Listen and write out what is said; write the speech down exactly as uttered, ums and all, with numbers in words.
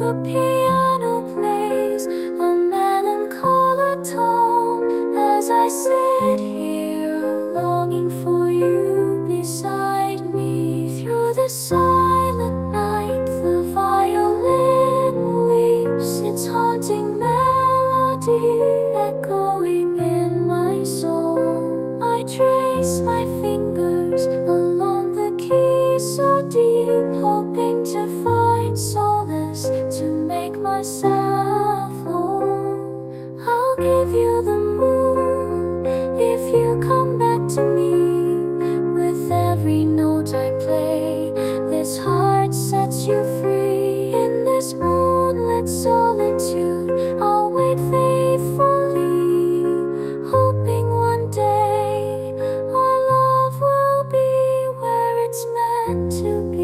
the piano plays a melancholy tone as I sit here longing for you beside me. Through the silent night the violin weeps its haunting melody echoing in my soul. I trace my fingers along the keys so deep, hoping to find solace to make myself whole. I'll give you the moon if you come back to me. With every note I play, this heart sets you free. In this moonlit solitude, I'll wait faithfully, hoping one day our love will be where it's meant to be.